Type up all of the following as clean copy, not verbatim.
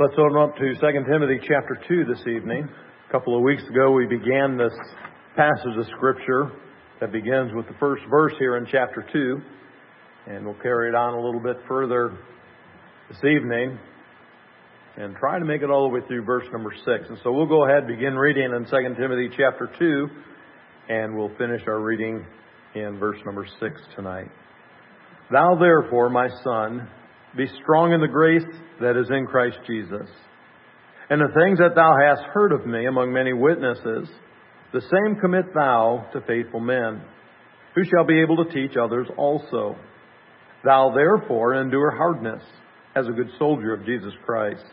Let's open up to 2 Timothy chapter 2 this evening. A couple of weeks ago we began this passage of Scripture that begins with the first verse here in chapter 2. And we'll carry it on a little bit further this evening and try to make it all the way through verse number 6. And so we'll go ahead and begin reading in 2 Timothy chapter 2, and we'll finish our reading in verse number 6 tonight. Thou therefore, my son, be strong in the grace that is in Christ Jesus. And the things that thou hast heard of me among many witnesses, the same commit thou to faithful men, who shall be able to teach others also. Thou therefore endure hardness, as a good soldier of Jesus Christ.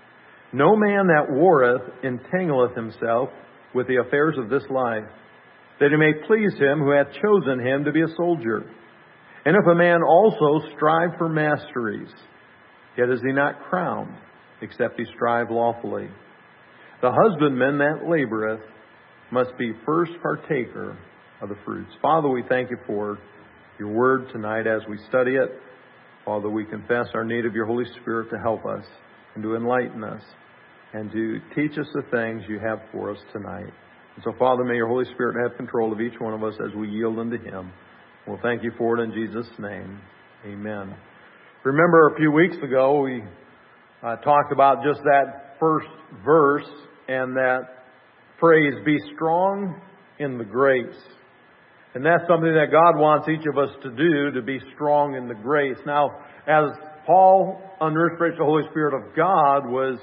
No man that warreth entangleth himself with the affairs of this life, that he may please him who hath chosen him to be a soldier. And if a man also strive for masteries, yet is he not crowned, except he strive lawfully. The husbandman that laboureth must be first partaker of the fruits. Father, we thank you for your word tonight as we study it. Father, we confess our need of your Holy Spirit to help us and to enlighten us and to teach us the things you have for us tonight. And so, Father, may your Holy Spirit have control of each one of us as we yield unto him. We'll thank you for it in Jesus' name. Amen. Remember a few weeks ago we talked about just that first verse and that phrase, be strong in the grace. And that's something that God wants each of us to do, to be strong in the grace. Now, as Paul, under the inspiration of the Holy Spirit of God, was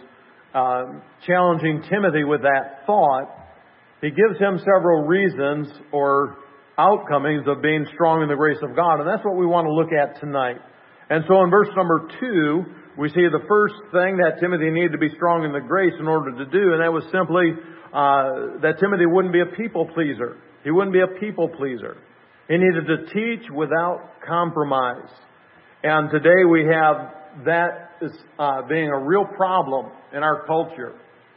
challenging Timothy with that thought, he gives him several reasons or outcomings of being strong in the grace of God. And that's what we want to look at tonight. And so in verse number 2, we see the first thing that Timothy needed to be strong in the grace in order to do, and that was simply that Timothy wouldn't be a people pleaser. He wouldn't be a people pleaser. He needed to teach without compromise. And today we have that as being a real problem in our culture.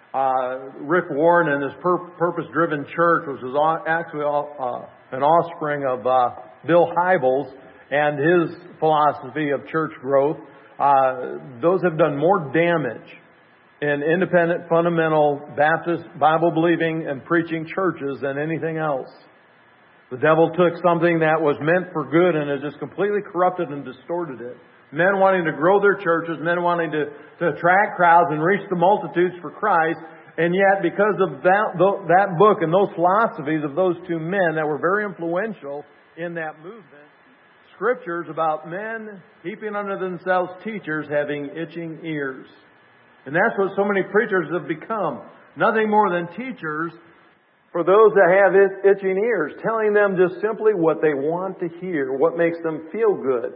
Rick Warren and his purpose-driven church, which was actually an offspring of Bill Hybels and his philosophy of church growth, those have done more damage in independent, fundamental, Baptist, Bible-believing and preaching churches than anything else. The devil took something that was meant for good and has just completely corrupted and distorted it. Men wanting to grow their churches, men wanting to attract crowds and reach the multitudes for Christ. And yet, because of that book and those philosophies of those two men that were very influential in that movement, scriptures about men heaping unto themselves teachers having itching ears. And that's what so many preachers have become. Nothing more than teachers for those that have itching ears, telling them just simply what they want to hear, what makes them feel good.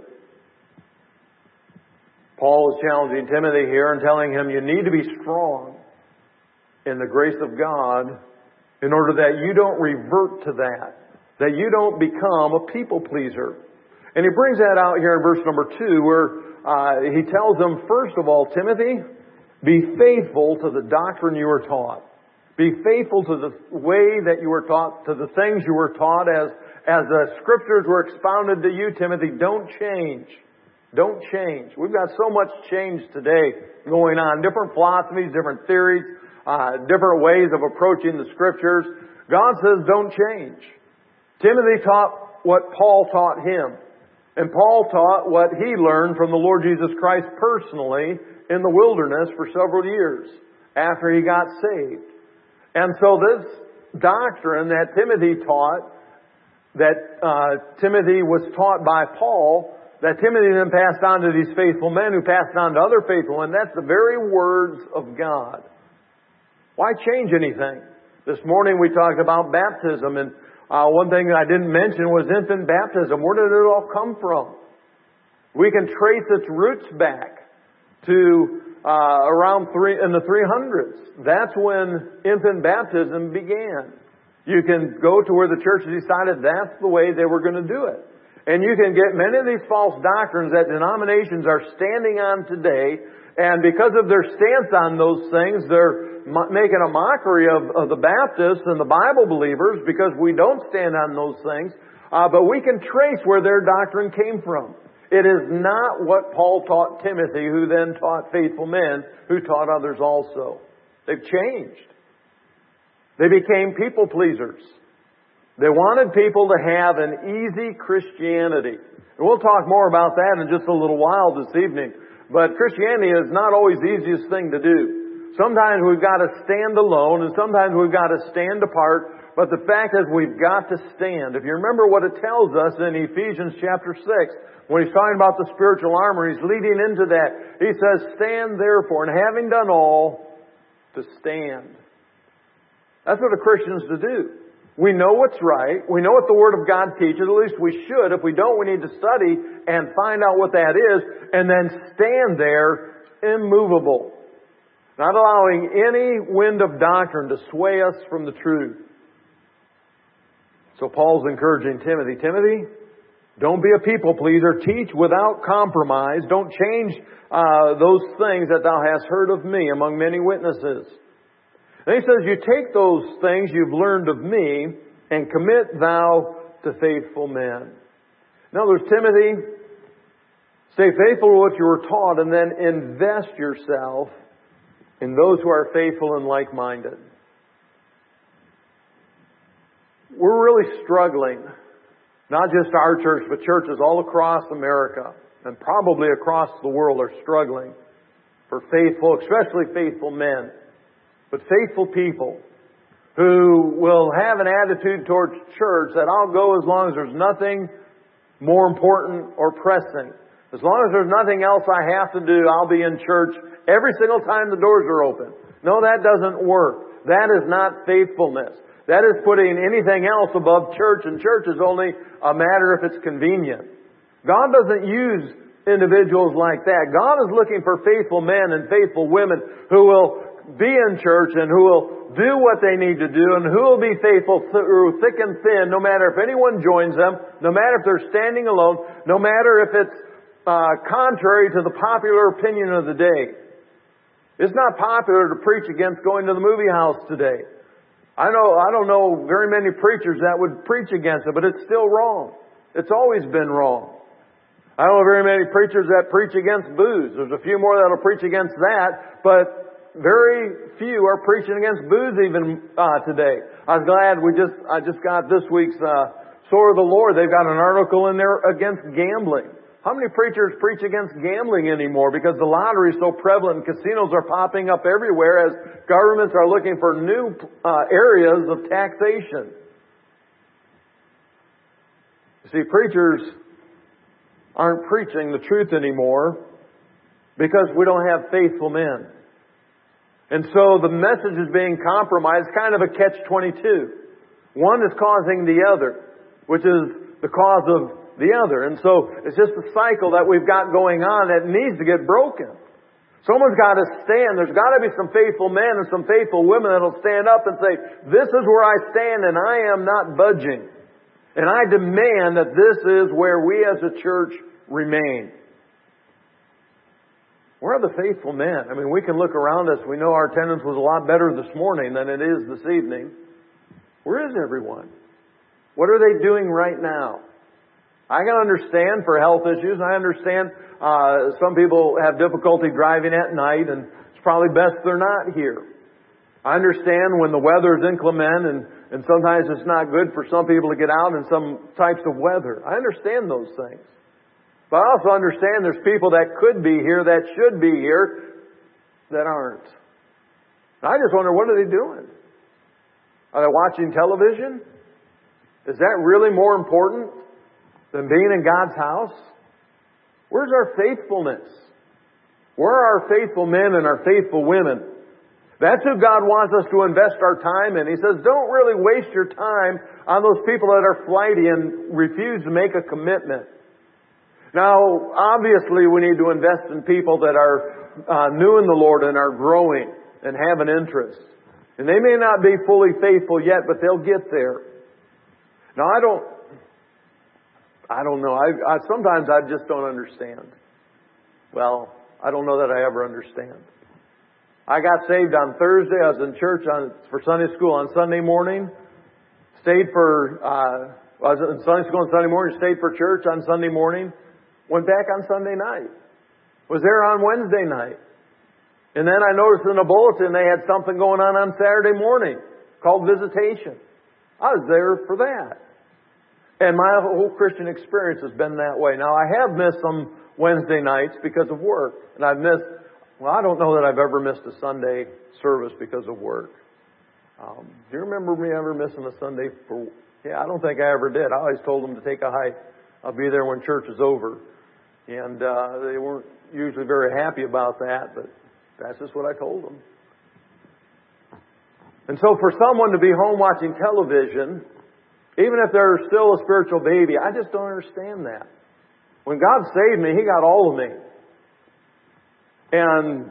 Paul is challenging Timothy here and telling him you need to be strong in the grace of God in order that you don't revert to that you don't become a people pleaser. And he brings that out here in verse number 2 where he tells them, first of all, Timothy, be faithful to the doctrine you were taught. Be faithful to the way that you were taught, to the things you were taught as the scriptures were expounded to you, Timothy. Don't change. Don't change. We've got so much change today going on. Different philosophies, different theories, different ways of approaching the scriptures. God says don't change. Timothy taught what Paul taught him. And Paul taught what he learned from the Lord Jesus Christ personally in the wilderness for several years after he got saved. And so this doctrine that Timothy taught, that Timothy was taught by Paul, that Timothy then passed on to these faithful men who passed on to other faithful men, that's the very words of God. Why change anything? This morning we talked about baptism, and one thing that I didn't mention was infant baptism. Where did it all come from? We can trace its roots back to around in the 300s. That's when infant baptism began. You can go to where the church decided that's the way they were going to do it. And you can get many of these false doctrines that denominations are standing on today, and because of their stance on those things, they're making a mockery of the Baptists and the Bible believers because we don't stand on those things. But we can trace where their doctrine came from. It is not what Paul taught Timothy, who then taught faithful men, who taught others also. They've changed. They became people pleasers. They wanted people to have an easy Christianity. And we'll talk more about that in just a little while this evening. But Christianity is not always the easiest thing to do. Sometimes we've got to stand alone, and sometimes we've got to stand apart. But the fact is we've got to stand. If you remember what it tells us in Ephesians chapter 6, when he's talking about the spiritual armor, he's leading into that. He says, stand therefore, and having done all, to stand. That's what a Christian's to do. We know what's right. We know what the Word of God teaches. At least we should. If we don't, we need to study and find out what that is, and then stand there immovable, not allowing any wind of doctrine to sway us from the truth. So Paul's encouraging Timothy. Timothy, don't be a people pleaser. Teach without compromise. Don't change those things that thou hast heard of me among many witnesses. And he says, you take those things you've learned of me and commit thou to faithful men. In other words, Timothy, stay faithful to what you were taught, and then invest yourself in those who are faithful and like-minded. We're really struggling, not just our church, but churches all across America and probably across the world are struggling for faithful, especially faithful men, but faithful people who will have an attitude towards church that I'll go as long as there's nothing more important or pressing. As long as there's nothing else I have to do, I'll be in church every single time the doors are open. No, that doesn't work. That is not faithfulness. That is putting anything else above church, and church is only a matter if it's convenient. God doesn't use individuals like that. God is looking for faithful men and faithful women who will be in church and who will do what they need to do and who will be faithful through thick and thin, no matter if anyone joins them, no matter if they're standing alone, no matter if it's contrary to the popular opinion of the day. It's not popular to preach against going to the movie house today. I don't know very many preachers that would preach against it, but it's still wrong. It's always been wrong. I don't know very many preachers that preach against booze. There's a few more that'll preach against that, but very few are preaching against booze even today. I was glad I just got this week's Sword of the Lord. They've got an article in there against gambling. How many preachers preach against gambling anymore? Because the lottery is so prevalent and casinos are popping up everywhere as governments are looking for new areas of taxation. You see, preachers aren't preaching the truth anymore because we don't have faithful men. And so the message is being compromised, kind of a catch-22. One is causing the other, which is the cause of the other. And so it's just a cycle that we've got going on that needs to get broken. Someone's got to stand. There's got to be some faithful men and some faithful women that will stand up and say, this is where I stand and I am not budging. And I demand that this is where we as a church remain. Where are the faithful men? I mean, we can look around us. We know our attendance was a lot better this morning than it is this evening. Where is everyone? What are they doing right now? I can understand for health issues. I understand some people have difficulty driving at night, and it's probably best they're not here. I understand when the weather is inclement, and sometimes it's not good for some people to get out in some types of weather. I understand those things. But I also understand there's people that could be here, that should be here, that aren't. And I just wonder, what are they doing? Are they watching television? Is that really more important than being in God's house? Where's our faithfulness? Where are our faithful men and our faithful women? That's who God wants us to invest our time in. He says, don't really waste your time on those people that are flighty and refuse to make a commitment. Now, obviously, we need to invest in people that are new in the Lord and are growing and have an interest. And they may not be fully faithful yet, but they'll get there. Now, I don't know. Sometimes I just don't understand. Well, I don't know that I ever understand. I got saved on Thursday. I was in church for Sunday school on Sunday morning. I was in Sunday school on Sunday morning. Stayed for church on Sunday morning. Went back on Sunday night. Was there on Wednesday night. And then I noticed in the bulletin they had something going on Saturday morning called visitation. I was there for that. And my whole Christian experience has been that way. Now, I have missed some Wednesday nights because of work. And I've missed, I don't know that I've ever missed a Sunday service because of work. Do you remember me ever missing a Sunday for... Yeah, I don't think I ever did. I always told them to take a hike. I'll be there when church is over. And they weren't usually very happy about that, but that's just what I told them. And so for someone to be home watching television, even if they're still a spiritual baby, I just don't understand that. When God saved me, He got all of me. And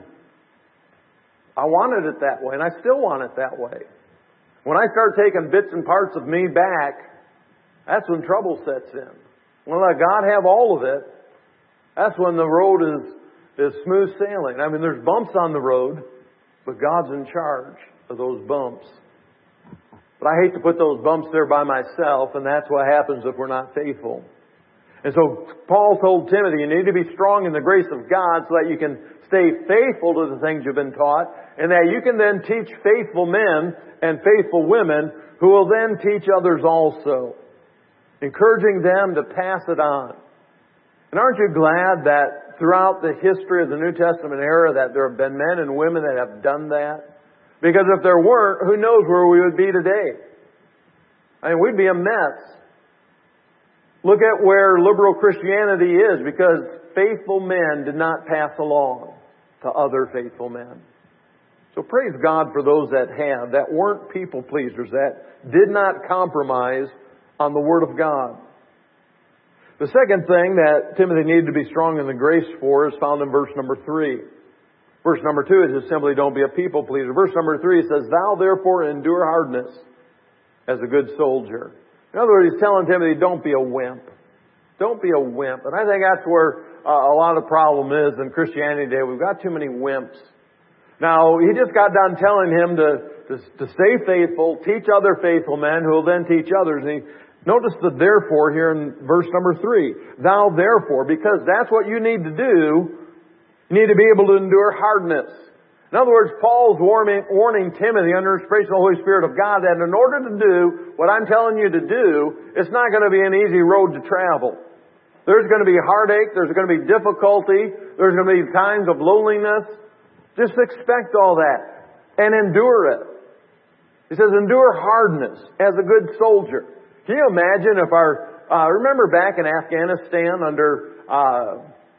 I wanted it that way, and I still want it that way. When I start taking bits and parts of me back, that's when trouble sets in. When I let God have all of it, that's when the road is smooth sailing. I mean, there's bumps on the road, but God's in charge of those bumps. But I hate to put those bumps there by myself, and that's what happens if we're not faithful. And so Paul told Timothy, you need to be strong in the grace of God so that you can stay faithful to the things you've been taught, and that you can then teach faithful men and faithful women who will then teach others also, encouraging them to pass it on. And aren't you glad that throughout the history of the New Testament era that there have been men and women that have done that? Because if there weren't, who knows where we would be today? I mean, we'd be a mess. Look at where liberal Christianity is, because faithful men did not pass along to other faithful men. So praise God for those that have, that weren't people pleasers, that did not compromise on the Word of God. The second thing that Timothy needed to be strong in the grace for is found in verse number 3. Verse number 2 is just simply don't be a people pleaser. Verse number 3 says, thou therefore endure hardness as a good soldier. In other words, he's telling Timothy, don't be a wimp. Don't be a wimp. And I think that's where a lot of the problem is in Christianity today. We've got too many wimps. Now, he just got done telling him to stay faithful, teach other faithful men who will then teach others. And notice the therefore here in verse number 3. Thou therefore, because that's what you need to do, you need to be able to endure hardness. In other words, Paul's warning Timothy under inspiration of the Holy Spirit of God that in order to do what I'm telling you to do, it's not going to be an easy road to travel. There's going to be heartache, there's going to be difficulty, there's going to be times of loneliness. Just expect all that and endure it. He says, endure hardness as a good soldier. Can you imagine if remember back in Afghanistan under,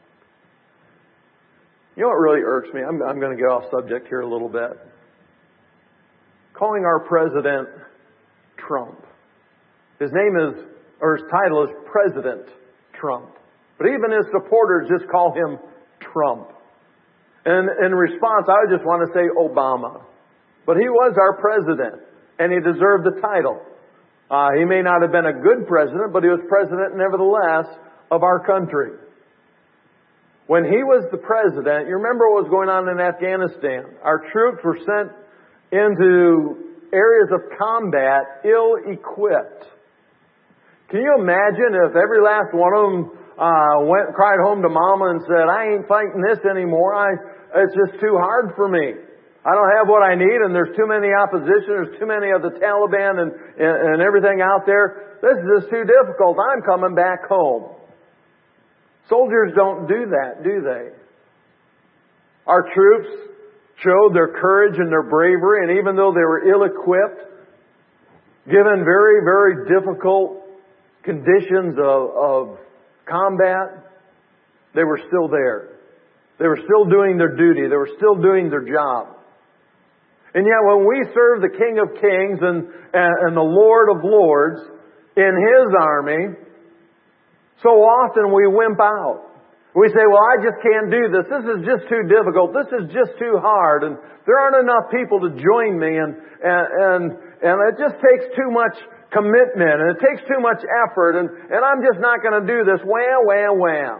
you know what really irks me? I'm going to get off subject here a little bit. Calling our president Trump. His title is President Trump. But even his supporters just call him Trump. And in response, I just want to say Obama. But he was our president, and he deserved the title. He may not have been a good president, but he was president nevertheless of our country. When he was the president, you remember what was going on in Afghanistan. Our troops were sent into areas of combat ill-equipped. Can you imagine if every last one of them cried home to mama and said, I ain't fighting this anymore. It's just too hard for me. I don't have what I need, and there's too many opposition. There's too many of the Taliban and everything out there. This is just too difficult. I'm coming back home. Soldiers don't do that, do they? Our troops showed their courage and their bravery, and even though they were ill-equipped, given very, very difficult conditions of combat, they were still there. They were still doing their duty. They were still doing their job. And yet when we serve the King of Kings and the Lord of Lords in His army, so often we wimp out. We say, well, I just can't do this. This is just too difficult. This is just too hard. And there aren't enough people to join me. And it just takes too much commitment. And it takes too much effort. And I'm just not going to do this. Wham, wham, wham.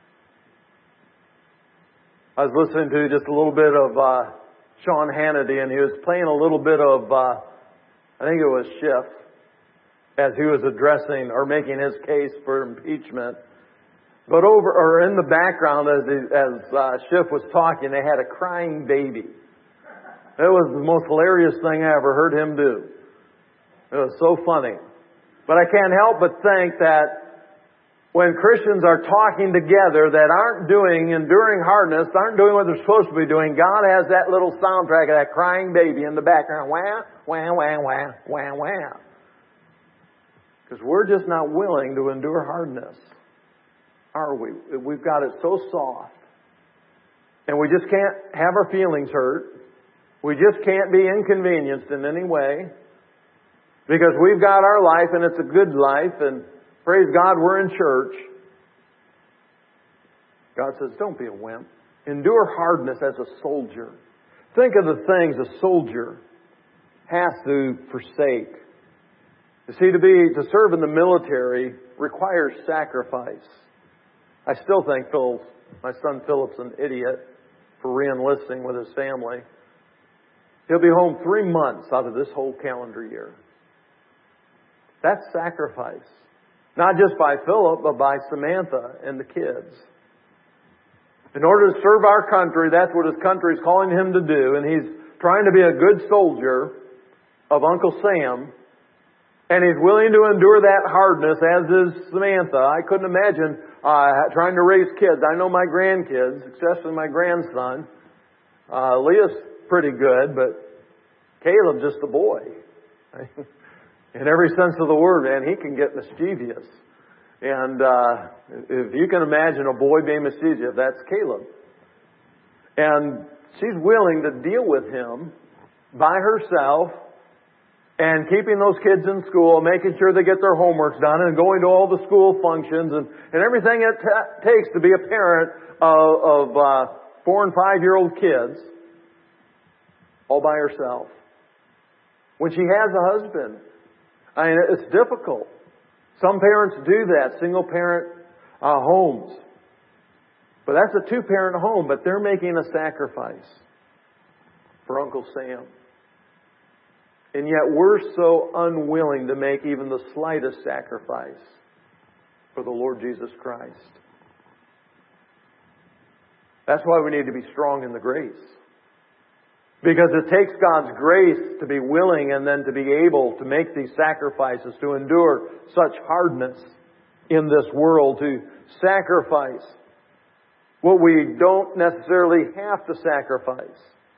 I was listening to just a little bit of Sean Hannity, and he was playing a little bit of, I think it was Schiff, as he was addressing or making his case for impeachment. But in the background, as Schiff was talking, they had a crying baby. It was the most hilarious thing I ever heard him do. It was so funny. But I can't help but think that when Christians are talking together that aren't enduring hardness, aren't doing what they're supposed to be doing, God has that little soundtrack of that crying baby in the background. Wah, wah, wah, wah, wah, wah. Because we're just not willing to endure hardness. Are we? We've got it so soft. And we just can't have our feelings hurt. We just can't be inconvenienced in any way. Because we've got our life and it's a good life, and praise God, we're in church. God says, don't be a wimp. Endure hardness as a soldier. Think of the things a soldier has to forsake. You see, to serve in the military requires sacrifice. I still think my son Philip's an idiot for re-enlisting with his family. He'll be home 3 months out of this whole calendar year. That's sacrifice. Not just by Philip, but by Samantha and the kids. In order to serve our country, that's what his country is calling him to do. And he's trying to be a good soldier of Uncle Sam. And he's willing to endure that hardness, as is Samantha. I couldn't imagine trying to raise kids. I know my grandkids, especially my grandson. Leah's pretty good, but Caleb's just a boy. In every sense of the word, man, he can get mischievous. And if you can imagine a boy being mischievous, that's Caleb. And she's willing to deal with him by herself and keeping those kids in school, making sure they get their homeworks done and going to all the school functions and everything it takes to be a parent of 4 and 5-year-old kids all by herself. When she has a husband, I mean, it's difficult. Some parents do that, single parent homes. But that's a 2-parent home, but they're making a sacrifice for Uncle Sam. And yet we're so unwilling to make even the slightest sacrifice for the Lord Jesus Christ. That's why we need to be strong in the grace. Because it takes God's grace to be willing and then to be able to make these sacrifices, to endure such hardness in this world, to sacrifice what we don't necessarily have to sacrifice.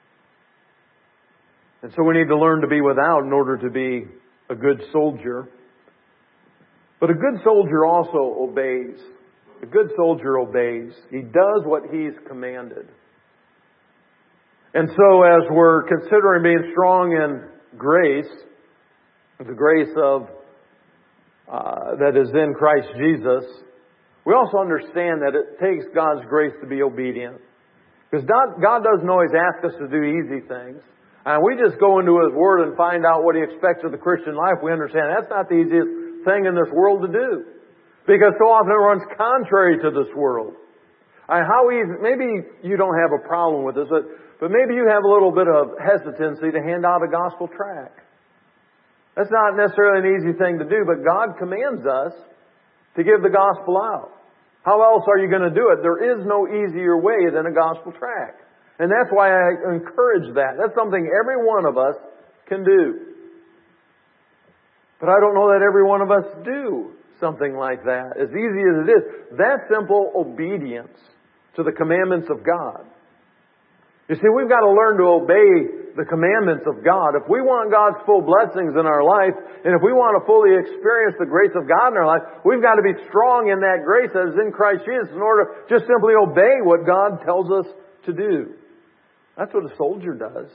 And so we need to learn to be without in order to be a good soldier. But a good soldier also obeys. A good soldier obeys. He does what he's commanded. And so as we're considering being strong in grace, the grace of that is in Christ Jesus, we also understand that it takes God's grace to be obedient. Because God doesn't always ask us to do easy things. And we just go into His Word and find out what He expects of the Christian life. We understand that's not the easiest thing in this world to do. Because so often it runs contrary to this world. How easy, maybe you don't have a problem with this, but maybe you have a little bit of hesitancy to hand out a gospel tract. That's not necessarily an easy thing to do, but God commands us to give the gospel out. How else are you going to do it? There is no easier way than a gospel tract. And that's why I encourage that. That's something every one of us can do. But I don't know that every one of us do something like that. As easy as it is, that's simple obedience to the commandments of God. You see, we've got to learn to obey the commandments of God. If we want God's full blessings in our life, and if we want to fully experience the grace of God in our life, we've got to be strong in that grace that is in Christ Jesus in order to just simply obey what God tells us to do. That's what a soldier does.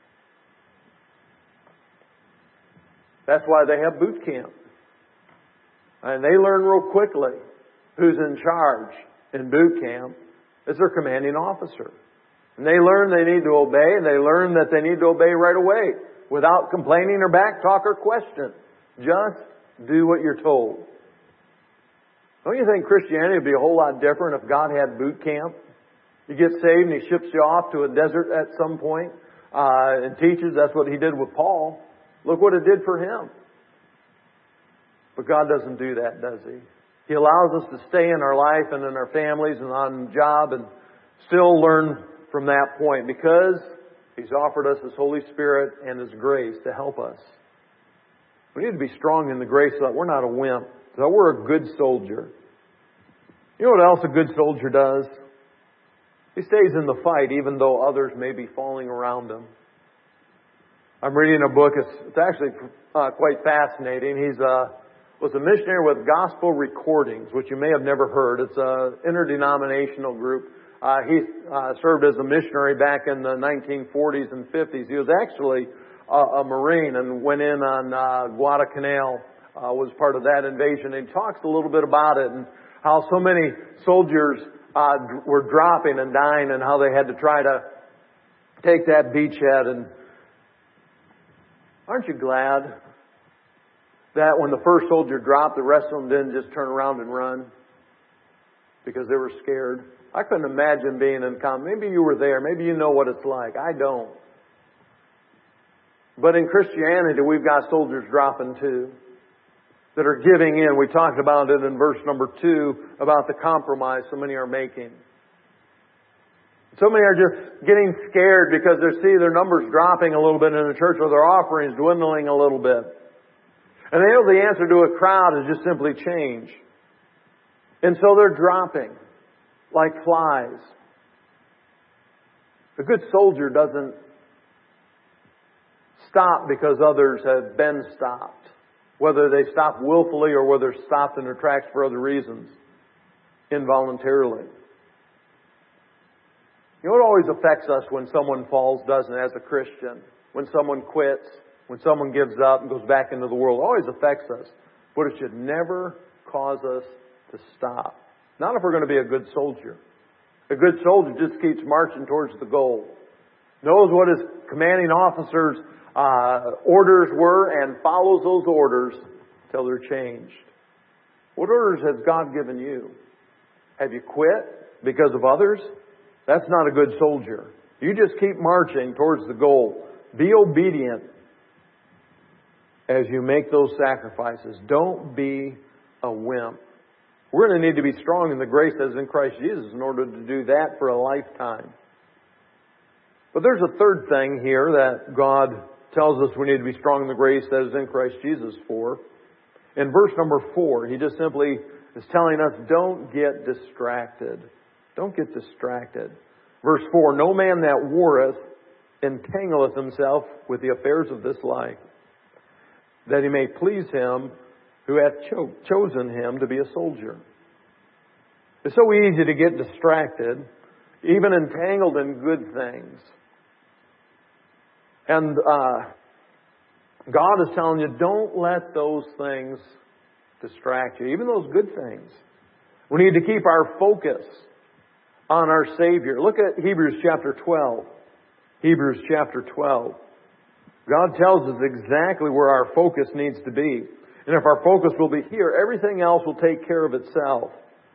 That's why they have boot camp. And they learn real quickly who's in charge in boot camp. It's their commanding officer. And they learn they need to obey, and they learn that they need to obey right away without complaining or backtalk or question. Just do what you're told. Don't you think Christianity would be a whole lot different if God had boot camp? You get saved and He ships you off to a desert at some point and teaches. That's what He did with Paul. Look what it did for him. But God doesn't do that, does He? He allows us to stay in our life and in our families and on the job and still learn from that point because He's offered us His Holy Spirit and His grace to help us. We need to be strong in the grace so that we're not a wimp, so that we're a good soldier. You know what else a good soldier does? He stays in the fight even though others may be falling around him. I'm reading a book. It's actually quite fascinating. He was a missionary with Gospel Recordings, which you may have never heard. It's an interdenominational group. He served as a missionary back in the 1940s and 50s. He was actually a Marine and went in on Guadalcanal, was part of that invasion. And he talks a little bit about it and how so many soldiers were dropping and dying and how they had to try to take that beachhead. And aren't you glad that when the first soldier dropped, the rest of them didn't just turn around and run because they were scared? I couldn't imagine being in combat. Maybe you were there. Maybe you know what it's like. I don't. But in Christianity, we've got soldiers dropping too, that are giving in. We talked about it in verse number 2 about the compromise so many are making. So many are just getting scared because they see their numbers dropping a little bit in the church or their offerings dwindling a little bit. And they know the answer to a crowd is just simply change. And so they're dropping like flies. A good soldier doesn't stop because others have been stopped. Whether they stop willfully or whether they're stopped in their tracks for other reasons, involuntarily. You know what always affects us when someone falls, doesn't it, as a Christian? When someone quits, when someone gives up and goes back into the world, it always affects us. But it should never cause us to stop. Not if we're going to be a good soldier. A good soldier just keeps marching towards the goal. Knows what his commanding officer's orders were and follows those orders till they're changed. What orders has God given you? Have you quit because of others? That's not a good soldier. You just keep marching towards the goal. Be obedient as you make those sacrifices. Don't be a wimp. We're going to need to be strong in the grace that is in Christ Jesus in order to do that for a lifetime. But there's a third thing here that God tells us we need to be strong in the grace that is in Christ Jesus for. In verse number 4, He just simply is telling us, don't get distracted. Don't get distracted. Verse 4, no man that warreth entangleth himself with the affairs of this life, that he may please him who hath chosen him to be a soldier. It's so easy to get distracted, even entangled in good things. And God is telling you, don't let those things distract you, even those good things. We need to keep our focus on our Savior. Look at Hebrews chapter 12. Hebrews chapter 12. God tells us exactly where our focus needs to be. And if our focus will be here, everything else will take care of itself.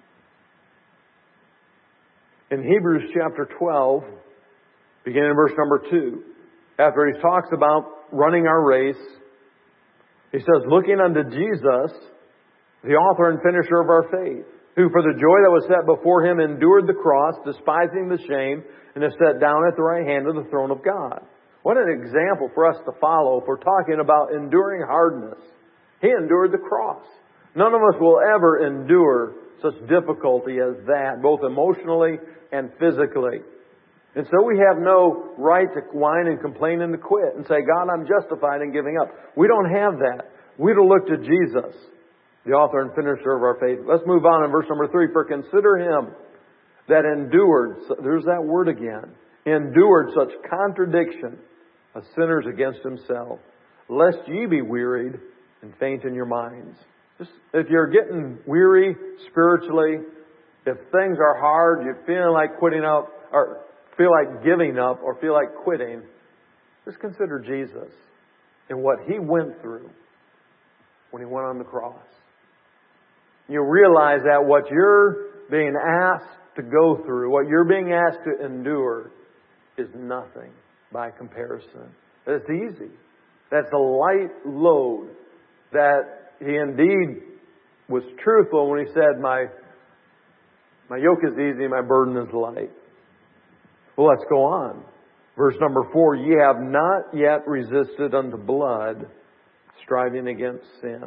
In Hebrews chapter 12, beginning in verse number 2, after He talks about running our race, He says, looking unto Jesus, the author and finisher of our faith, who for the joy that was set before Him endured the cross, despising the shame, and is set down at the right hand of the throne of God. What an example for us to follow if we're talking about enduring hardness. He endured the cross. None of us will ever endure such difficulty as that, both emotionally and physically. And so we have no right to whine and complain and to quit and say, God, I'm justified in giving up. We don't have that. We're to look to Jesus, the author and finisher of our faith. Let's move on in verse number 3. For consider Him that endured, there's that word again, endured such contradiction of sinners against Himself, lest ye be wearied and faint in your minds. Just, if you're getting weary spiritually, if things are hard, you're feeling like quitting up, or feel like giving up, or feel like quitting, just consider Jesus and what He went through when He went on the cross. You realize that what you're being asked to go through, what you're being asked to endure, is nothing by comparison. It's easy. That's a light load that He indeed was truthful when He said, my yoke is easy, my burden is light. Well, let's go on. Verse number 4, ye have not yet resisted unto blood, striving against sin.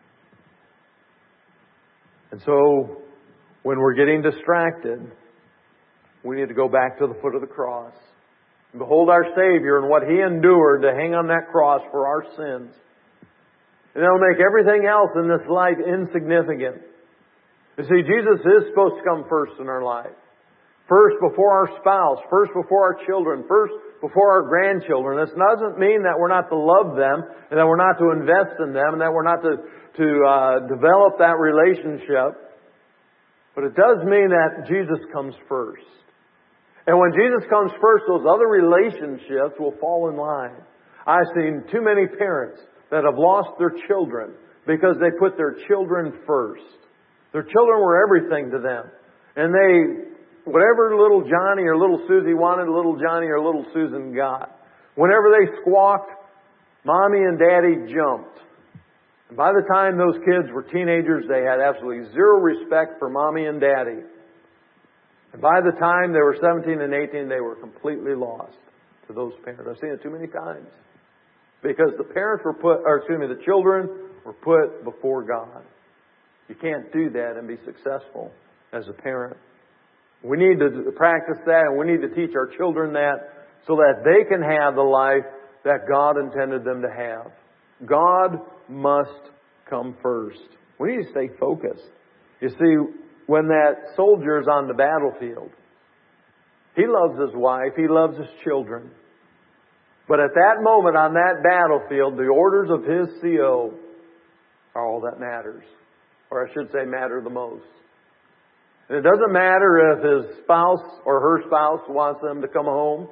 And so, when we're getting distracted, we need to go back to the foot of the cross. And behold our Savior and what He endured to hang on that cross for our sins. And it'll make everything else in this life insignificant. You see, Jesus is supposed to come first in our life. First before our spouse, first before our children, first before our grandchildren. This doesn't mean that we're not to love them, and that we're not to invest in them, and that we're not to develop that relationship. But it does mean that Jesus comes first. And when Jesus comes first, those other relationships will fall in line. I've seen too many parents that have lost their children because they put their children first. Their children were everything to them. And whatever little Johnny or little Susie wanted, little Johnny or little Susan got. Whenever they squawked, Mommy and Daddy jumped. And by the time those kids were teenagers, they had absolutely zero respect for Mommy and Daddy. And by the time they were 17 and 18, they were completely lost to those parents. I've seen it too many times. Because the children were put before God. You can't do that and be successful as a parent. We need to practice that, and we need to teach our children that so that they can have the life that God intended them to have. God must come first. We need to stay focused. You see, when that soldier's on the battlefield, he loves his wife, he loves his children. But at that moment on that battlefield, the orders of his CO are all that matters. Or I should say matter the most. And it doesn't matter if his spouse or her spouse wants them to come home.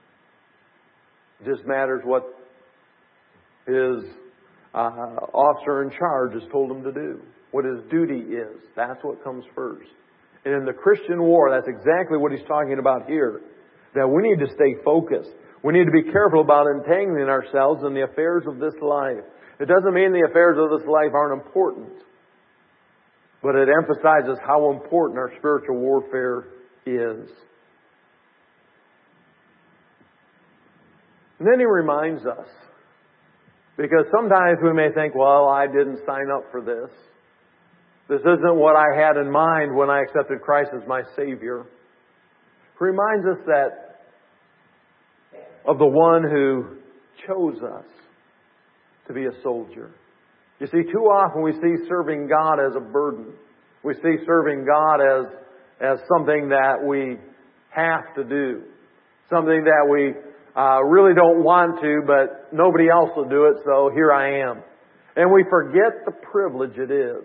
It just matters what his officer in charge has told him to do. What his duty is. That's what comes first. And in the Christian war, that's exactly what he's talking about here. That we need to stay focused. We need to be careful about entangling ourselves in the affairs of this life. It doesn't mean the affairs of this life aren't important. But it emphasizes how important our spiritual warfare is. And then he reminds us. Because sometimes we may think, well, I didn't sign up for this. This isn't what I had in mind when I accepted Christ as my Savior. He reminds us that of the one who chose us to be a soldier. You see, too often we see serving God as a burden. We see serving God as something that we have to do. Something that we really don't want to, but nobody else will do it, so here I am. And we forget the privilege it is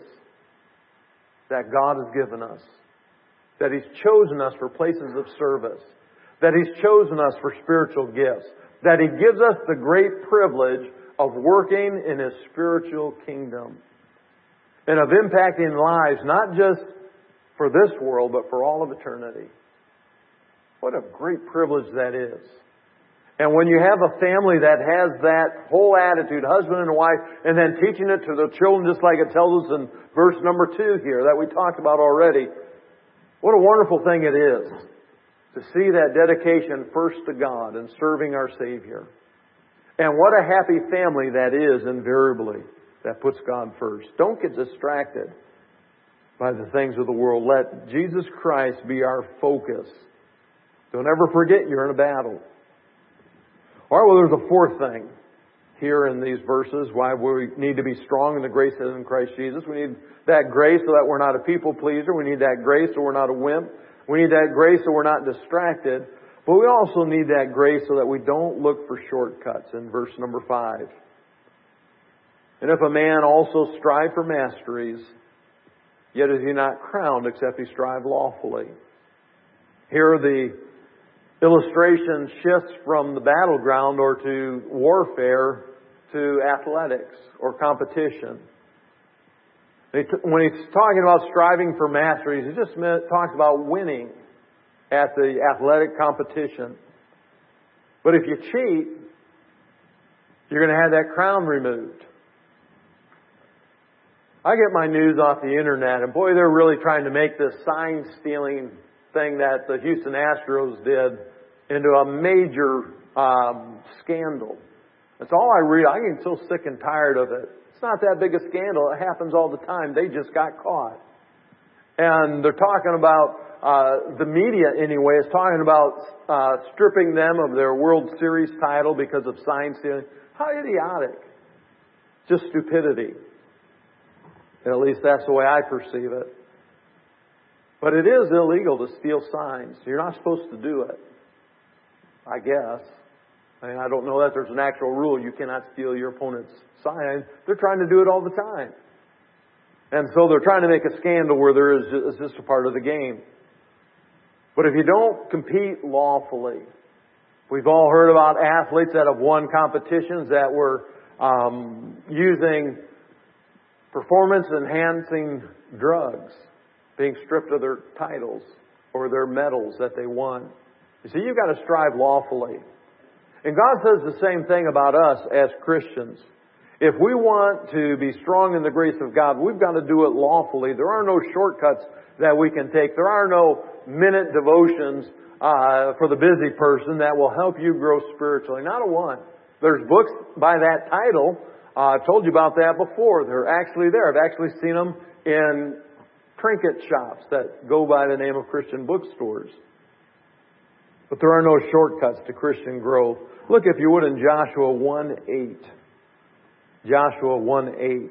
that God has given us. That He's chosen us for places of service. That He's chosen us for spiritual gifts. That He gives us the great privilege of working in His spiritual kingdom. And of impacting lives, not just for this world, but for all of eternity. What a great privilege that is. And when you have a family that has that whole attitude, husband and wife, and then teaching it to the children, just like it tells us in verse number 2 here, that we talked about already, what a wonderful thing it is to see that dedication first to God and serving our Savior. And what a happy family that is, invariably, that puts God first. Don't get distracted by the things of the world. Let Jesus Christ be our focus. Don't ever forget you're in a battle. All right, well, there's a fourth thing here in these verses, why we need to be strong in the grace that is in Christ Jesus. We need that grace so that we're not a people pleaser. We need that grace so we're not a wimp. We need that grace so we're not distracted. But we also need that grace so that we don't look for shortcuts in verse number 5. And if a man also strive for masteries, yet is he not crowned except he strive lawfully. Here the illustration shifts from the battleground or to warfare to athletics or competition. When he's talking about striving for masteries, he just talks about winning at the athletic competition. But if you cheat, you're going to have that crown removed. I get my news off the internet, and boy, they're really trying to make this sign-stealing thing that the Houston Astros did into a major scandal. That's all I read. I get so sick and tired of it. It's not that big a scandal. It happens all the time. They just got caught. And they're talking about, the media anyway, is talking about stripping them of their World Series title because of sign stealing. How idiotic. Just stupidity. At least that's the way I perceive it. But it is illegal to steal signs. You're not supposed to do it. I guess. I mean, I don't know that there's an actual rule. You cannot steal your opponent's sign. They're trying to do it all the time. And so they're trying to make a scandal where there is just a part of the game. But if you don't compete lawfully, we've all heard about athletes that have won competitions that were using performance-enhancing drugs, being stripped of their titles or their medals that they won. You see, you've got to strive lawfully. And God says the same thing about us as Christians. If we want to be strong in the grace of God, we've got to do it lawfully. There are no shortcuts that we can take. There are no minute devotions for the busy person that will help you grow spiritually. Not a one. There's books by that title. I've told you about that before. They're actually there. I've actually seen them in trinket shops that go by the name of Christian bookstores. But there are no shortcuts to Christian growth. Look, if you would, in Joshua 1:8. Joshua 1:8.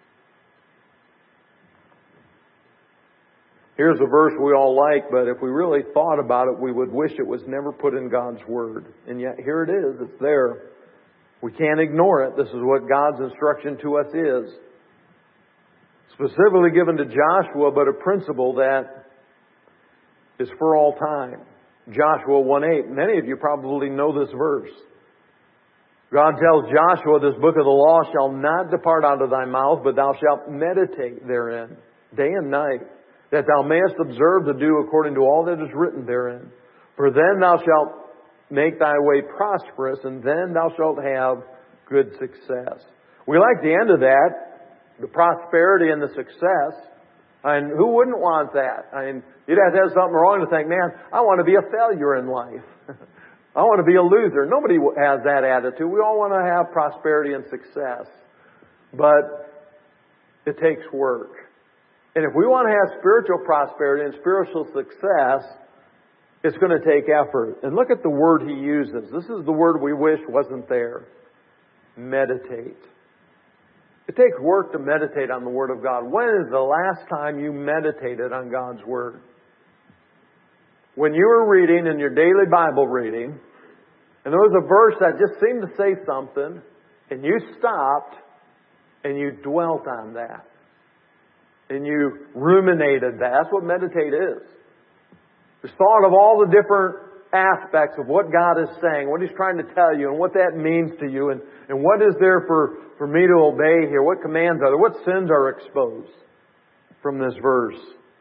Here's a verse we all like, but if we really thought about it, we would wish it was never put in God's Word. And yet here it is. It's there. We can't ignore it. This is what God's instruction to us is. Specifically given to Joshua, but a principle that is for all time. Joshua 1:8. Many of you probably know this verse. God tells Joshua, this book of the law shall not depart out of thy mouth, but thou shalt meditate therein, day and night, that thou mayest observe to do according to all that is written therein. For then thou shalt make thy way prosperous, and then thou shalt have good success. We like the end of that, the prosperity and the success. And who wouldn't want that? I mean, you'd have to have something wrong to think, man, I want to be a failure in life. I want to be a loser. Nobody has that attitude. We all want to have prosperity and success. But it takes work. And if we want to have spiritual prosperity and spiritual success, it's going to take effort. And look at the word he uses. This is the word we wish wasn't there. Meditate. It takes work to meditate on the Word of God. When is the last time you meditated on God's Word? When you were reading in your daily Bible reading, and there was a verse that just seemed to say something, and you stopped, and you dwelt on that. And you ruminated that. That's what meditate is. Just thought of all the different aspects of what God is saying, what He's trying to tell you, and what that means to you, and what is there for me to obey here? What commands are there? What sins are exposed from this verse?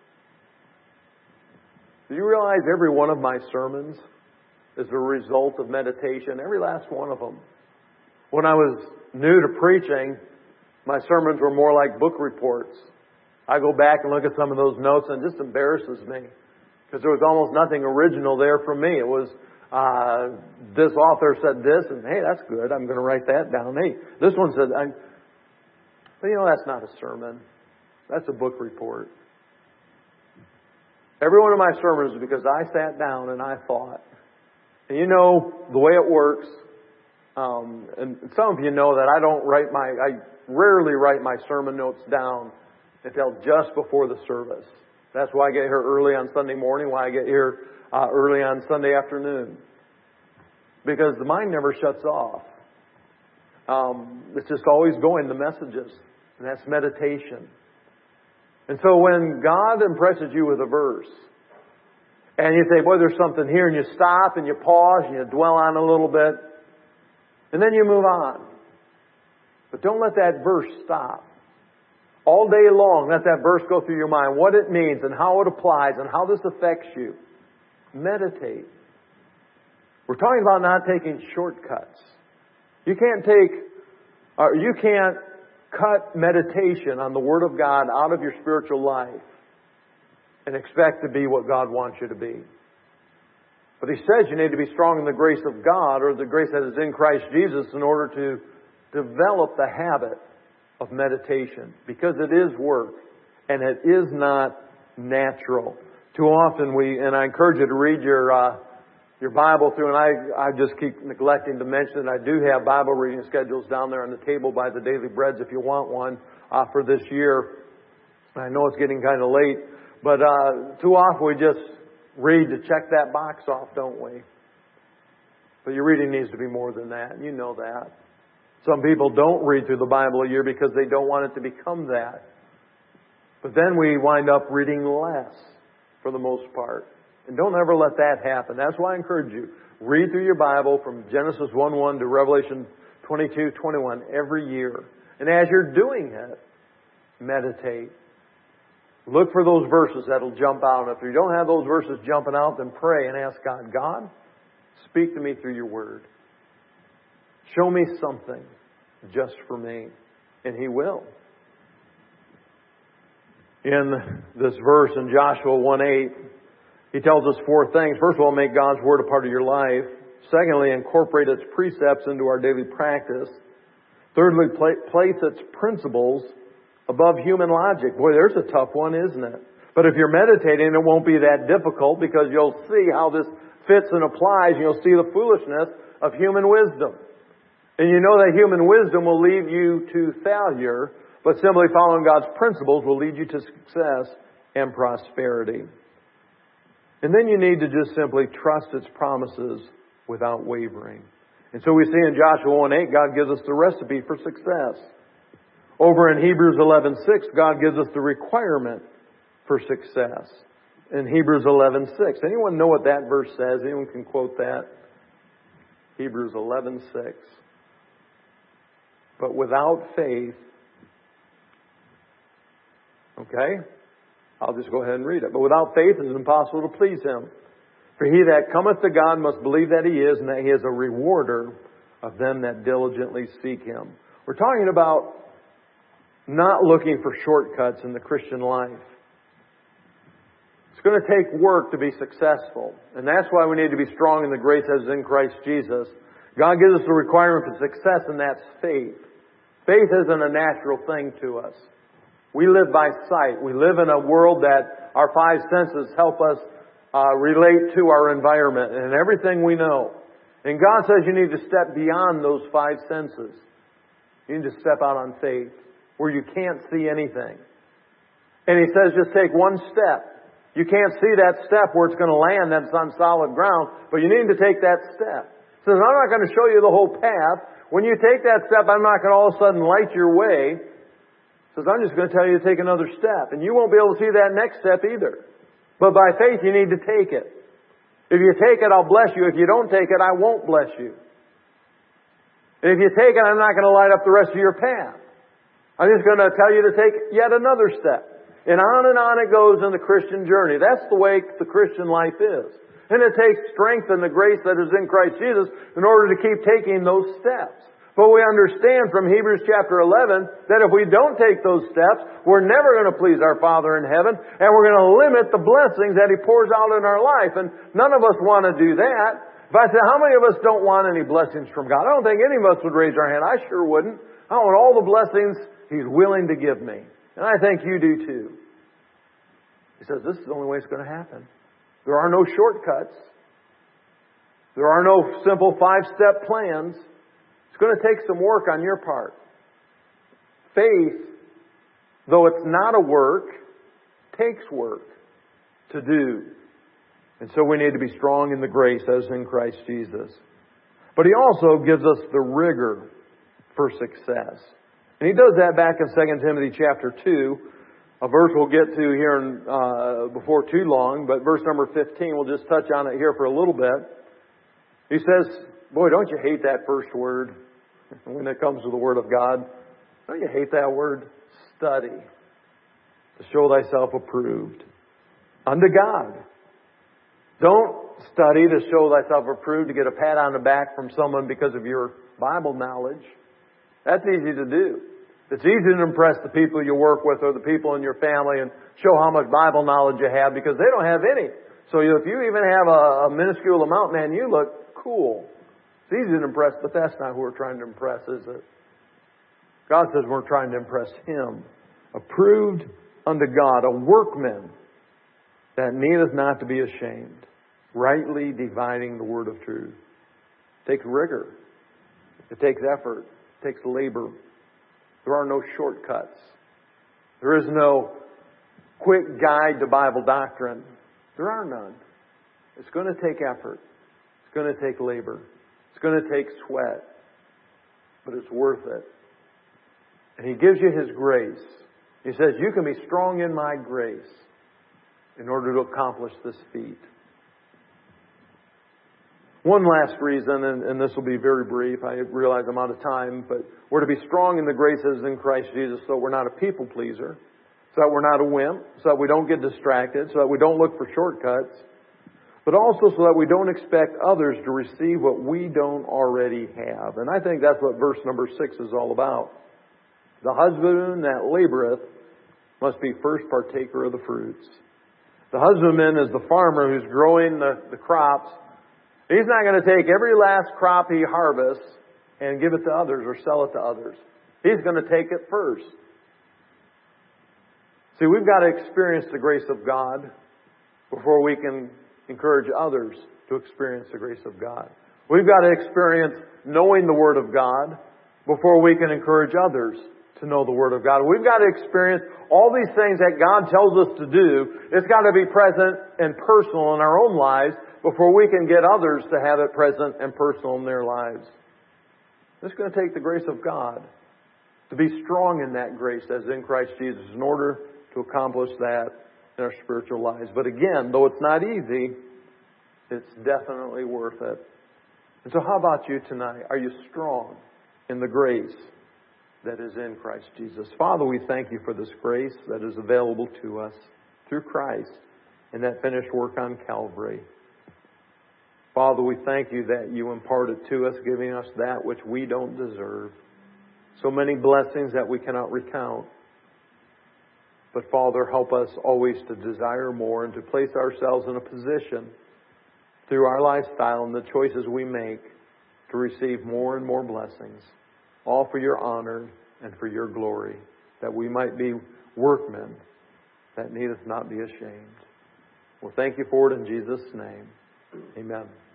Do you realize every one of my sermons is a result of meditation? Every last one of them. When I was new to preaching, my sermons were more like book reports. I go back and look at some of those notes and it just embarrasses me. Because there was almost nothing original there for me. It was, this author said this, and hey, that's good. I'm going to write that down. Hey, this one said, but you know, that's not a sermon. That's a book report. Every one of my sermons is because I sat down and I thought. And you know, the way it works, and some of you know that I rarely write my sermon notes down until just before the service. That's why I get here early on Sunday morning, why I get here early on Sunday afternoon. Because the mind never shuts off. It's just always going, the messages. And that's meditation. And so when God impresses you with a verse, and you say, boy, there's something here, and you stop, and you pause, and you dwell on it a little bit, and then you move on. But don't let that verse stop. All day long, let that verse go through your mind, what it means and how it applies and how this affects you. Meditate. We're talking about not taking shortcuts. You can't cut meditation on the Word of God out of your spiritual life and expect to be what God wants you to be. But He says you need to be strong in the grace of God, or the grace that is in Christ Jesus, in order to develop the habit of meditation. Because it is work, and it is not natural. Too often and I encourage you to read your Bible through, and I just keep neglecting to mention that I do have Bible reading schedules down there on the table by the Daily Breads if you want one for this year. I know it's getting kind of late, but too often we just read to check that box off, don't we? But your reading needs to be more than that, and you know that. Some people don't read through the Bible a year because they don't want it to become that. But then we wind up reading less for the most part. And don't ever let that happen. That's why I encourage you. Read through your Bible from Genesis 1:1 to Revelation 22:21 every year. And as you're doing it, meditate. Look for those verses that'll jump out. If you don't have those verses jumping out, then pray and ask God, God, speak to me through your Word. Show me something just for me. And He will. In this verse in Joshua 1:8, He tells us 4 things. First of all, make God's Word a part of your life. Secondly, incorporate its precepts into our daily practice. Thirdly, place its principles above human logic. Boy, there's a tough one, isn't it? But if you're meditating, it won't be that difficult, because you'll see how this fits and applies, and you'll see the foolishness of human wisdom. And you know that human wisdom will lead you to failure, but simply following God's principles will lead you to success and prosperity. And then you need to just simply trust its promises without wavering. And so we see in Joshua 1:8, God gives us the recipe for success. Over in Hebrews 11:6, God gives us the requirement for success. In Hebrews 11:6. Anyone know what that verse says? Anyone can quote that? Hebrews 11:6. But without faith, okay? I'll just go ahead and read it. But without faith it is impossible to please Him. For he that cometh to God must believe that He is, and that He is a rewarder of them that diligently seek Him. We're talking about not looking for shortcuts in the Christian life. It's going to take work to be successful. And that's why we need to be strong in the grace that is in Christ Jesus. God gives us the requirement for success, and that's faith. Faith isn't a natural thing to us. We live by sight. We live in a world that our 5 senses help us relate to our environment and everything we know. And God says you need to step beyond those 5 senses. You need to step out on faith where you can't see anything. And He says just take one step. You can't see that step where it's going to land, that's on solid ground, but you need to take that step. He says, I'm not going to show you the whole path. When you take that step, I'm not going to all of a sudden light your way. He says, I'm just going to tell you to take another step. And you won't be able to see that next step either. But by faith, you need to take it. If you take it, I'll bless you. If you don't take it, I won't bless you. And if you take it, I'm not going to light up the rest of your path. I'm just going to tell you to take yet another step. And on it goes in the Christian journey. That's the way the Christian life is. And it takes strength and the grace that is in Christ Jesus in order to keep taking those steps. But we understand from Hebrews chapter 11 that if we don't take those steps, we're never going to please our Father in heaven, and we're going to limit the blessings that He pours out in our life. And none of us want to do that. But I said, how many of us don't want any blessings from God? I don't think any of us would raise our hand. I sure wouldn't. I want all the blessings He's willing to give me. And I think you do too. He says, this is the only way it's going to happen. There are no shortcuts. There are no simple 5-step plans. It's going to take some work on your part. Faith, though it's not a work, takes work to do. And so we need to be strong in the grace as in Christ Jesus. But He also gives us the rigor for success. And He does that back in 2 Timothy chapter 2. A verse we'll get to here before too long, but verse number 15, we'll just touch on it here for a little bit. He says, boy, don't you hate that first word when it comes to the Word of God? Don't you hate that word? Study to show thyself approved unto God. Don't study to show thyself approved to get a pat on the back from someone because of your Bible knowledge. That's easy to do. It's easy to impress the people you work with or the people in your family and show how much Bible knowledge you have because they don't have any. So if you even have a minuscule amount, man, you look cool. It's easy to impress, but that's not who we're trying to impress, is it? God says we're trying to impress Him. Approved unto God, a workman that needeth not to be ashamed, rightly dividing the word of truth. It takes rigor. It takes effort. It takes labor. There are no shortcuts. There is no quick guide to Bible doctrine. There are none. It's going to take effort. It's going to take labor. It's going to take sweat. But it's worth it. And He gives you His grace. He says, you can be strong in my grace in order to accomplish this feat. One last reason, and this will be very brief. I realize I'm out of time, but we're to be strong in the graces in Christ Jesus so that we're not a people pleaser, so that we're not a wimp, so that we don't get distracted, so that we don't look for shortcuts, but also so that we don't expect others to receive what we don't already have. And I think that's what verse number 6 is all about. The husbandman that laboreth must be first partaker of the fruits. The husbandman is the farmer who's growing the crops. He's not going to take every last crop he harvests and give it to others or sell it to others. He's going to take it first. See, we've got to experience the grace of God before we can encourage others to experience the grace of God. We've got to experience knowing the Word of God before we can encourage others to know the Word of God. We've got to experience all these things that God tells us to do. It's got to be present and personal in our own lives before we can get others to have it present and personal in their lives. It's going to take the grace of God to be strong in that grace as in Christ Jesus in order to accomplish that in our spiritual lives. But again, though it's not easy, it's definitely worth it. And so how about you tonight? Are you strong in the grace that is in Christ Jesus? Father, we thank You for this grace that is available to us through Christ and that finished work on Calvary. Father, we thank You that You imparted to us, giving us that which we don't deserve. So many blessings that we cannot recount. But Father, help us always to desire more and to place ourselves in a position through our lifestyle and the choices we make to receive more and more blessings. All for Your honor and for Your glory, that we might be workmen that needeth not be ashamed. Well, thank You for it in Jesus' name. Amen.